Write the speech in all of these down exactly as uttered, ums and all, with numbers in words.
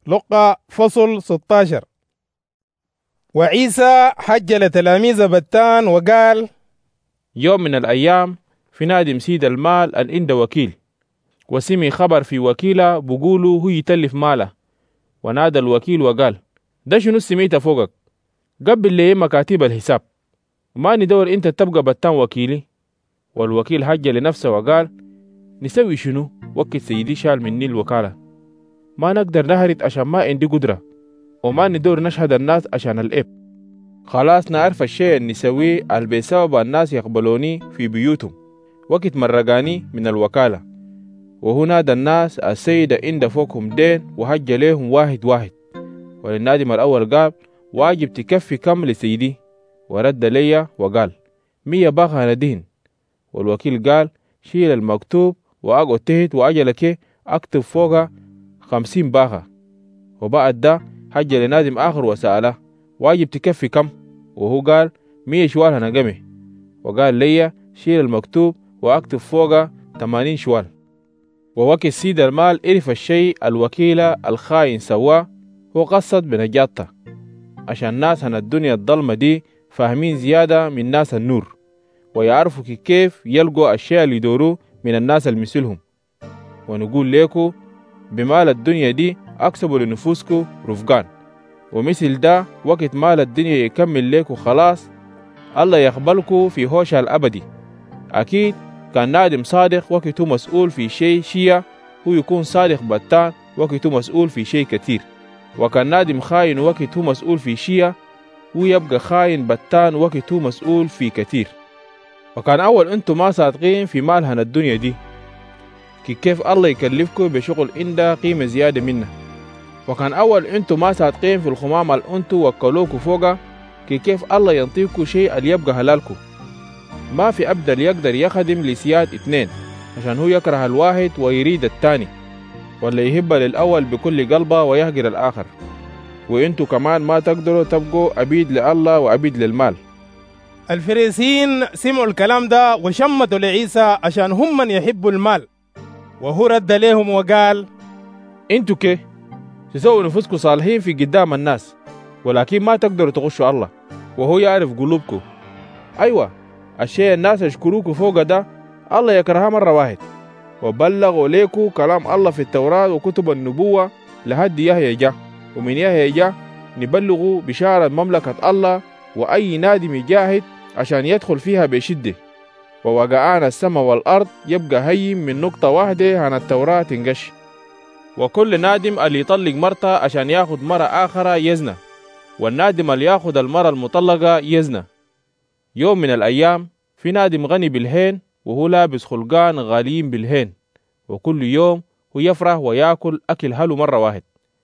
لقى فصل ستة عشر. وعيسى حج لتلاميذ بتان وقال: يوم من الأيام في نادم سيد المال أن عنده وكيل، وسمي خبر في وكيله بقولوا هو يتلف ماله، ونادى الوكيل وقال: ده شنو سميته فوقك؟ قبل لي مكاتب الحساب، وما ندور انت تبقى بتان وكيلي. والوكيل حج لنفسه وقال: نسوي شنو؟ وقت سيدي شال مني الوكالة، ما نقدر نهرت عشان ما عندي قدرة، وما ندور نشهد الناس عشان الإب. خلاص نعرف الشيء اللي نسويه اللي بسبب الناس يقبلوني في بيوتهم وقت مرقاني من الوكالة. وهنا دا الناس السيدة عند فوقهم دين وحج ليهم واحد واحد. وللنادم الأول قال: واجب تكفي كم لسيدي؟ ورد لي وقال: مية باخة ندين. والوكيل قال: شيل المكتوب وأقعد تحت وأجلك أكتب فوقها خمسين باخة. وبعد ده حج لنادم آخر وسأله: واجب تكفي كم؟ وهو قال: مية شوال هنقمه. وقال لي: شيل المكتوب وأكتب فوقها تمانين شوال. ووكل سيد المال عرف الشيء الوكيلة الخاين سواه، وقصد بنجاته عشان الناس هن الدنيا الظلمة دي فاهمين زيادة من ناس النور، ويعرفوا كيف يلقوا الشيء اللي يدوروا من الناس المثلهم. ونقول لكم بمال الدنيا دي أكسبوا لنفوسكم رفقان، ومثل ده وقت مال الدنيا يكمل لكم خلاص الله يقبلكم في هوشة الأبدي. أكيد كان نادم صادق وقت هو مسؤول في شيء شيء، هو يكون صادق بتان وقت هو مسؤول في شيء كتير. وكان نادم خاين وقت هو مسؤول في شيء، هو يبقى خاين بتان وقت هو مسؤول في كتير. وكان أول أنتم ما صادقين في مالهن الدنيا دي، كيف الله يكلفكم بشغل عنده قيمة زيادة منه. وكان أول أنتم ما صادقين في الخمام اللي أنتم وكلوكوا فوقه، كيف الله ينطيكوا شيء اللي يبقى هلالكم. ما في أبدل يقدر يخدم لسياد اتنين عشان هو يكره الواحد ويريد التاني، ولا يهب للأول بكل قلبه ويهجر الآخر. وإنتوا كمان ما تقدروا تبقوا عبيد لله وعبيد للمال. الفريسيين سمعوا الكلام ده وشمتوا لعيسى عشان هم من يحبوا المال. وهو رد لهم وقال: انتوا كي تسووا نفسكم صالحين في قدام الناس، ولكن ما تقدروا تغشوا الله، وهو يعرف قلوبكم. أيوة، الشيء الناس يشكروكوا فوق ده الله يكرهها مرة واحد. وبلغوا ليكوا كلام الله في التوراة وكتب النبوة لحد يحيى جا، ومن يحيى جا نبلغوا بشارة مملكة الله، وأي نادم يجاهد عشان يدخل فيها بشدة. ووقعان السماء والأرض يبقى هي من نقطة واحدة عن التوراة تنقش. وكل نادم اللي يطلق مرته عشان ياخد مرة آخرة يزنى، والنادم اللي ياخد المرة المطلقة يزنى. يوم من الأيام في نادم غني بالهين وهو لابس خلقان غاليين بالهين، وكل يوم هو يفرح ويأكل أكل هلو مرة واحد.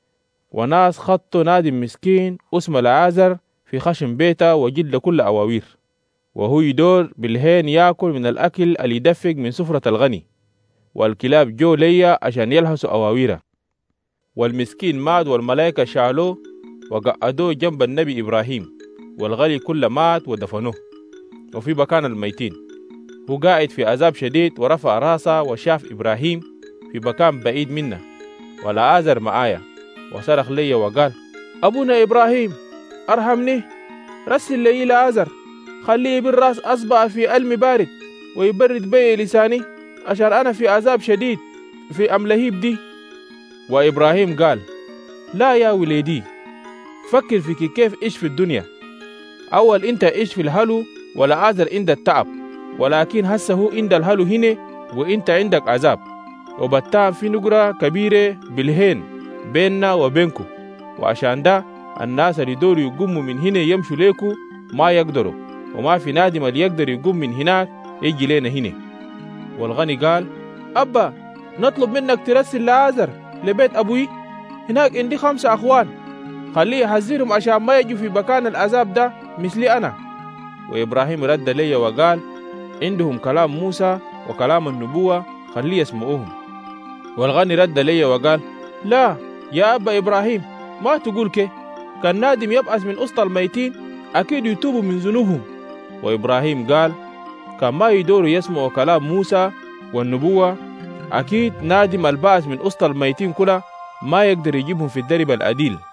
وناس خطوا نادم مسكين اسمه العازر في خشم بيته وجد كل أواوير، وهو يدور بالهين يأكل من الأكل اللي يدفق من سفرة الغني. والكلاب جو ليا عشان يلهسوا أواويره. والمسكين مات والملائكة شالوه وقعدوه جنب النبي إبراهيم، والغني كله مات ودفنوه. وفي مكان الميتين هو قاعد في عذاب شديد، ورفع راسه وشاف إبراهيم في مكان بعيد منه والعازر معايا، وصرخ لي وقال: أبونا إبراهيم أرحمني، رسل لي العازر، خليه بالراس أصبع في ألم بارد ويبرد بي لساني عشان أنا في عذاب شديد في أم لهيب دي. وإبراهيم قال: لا يا ولدي، فكر في كيف إيش في الدنيا. أول أنت إيش في الهلو والعازر عند التعب، ولكن هسه هو عند الهلو هنا وإنت عندك عذاب. وبتان في نقرة كبيرة بالهين بيننا وبينكو، وعشان ده الناس اللي دوروا يقوموا من هنا يمشوا ليكو ما يقدروا، وما في نادم اللي يقدر يقوم من هناك يجي لنا هنا. والغني قال: أبا، نطلب منك ترسل لعازر لبيت أبوي، هناك عندي خمسة أخوان، خليه يحذرهم عشان ما يجوا في مكان العذاب ده مثلي أنا. وإبراهيم رد لي وقال: عندهم كلام موسى وكلام النبوة، خليه يسمعوهم. والغني رد لي وقال: لا يا أبا إبراهيم، ما تقول كي، كان نادم يبعث من أسط الميتين أكيد يتوبوا من ذنوبهم. وإبراهيم قال: كان ما يدوروا يسمعوا كلام موسى والنبوة، أكيد نادم البعث من أسط الميتين كله ما يقدر يجيبهم في الدرب الأديل.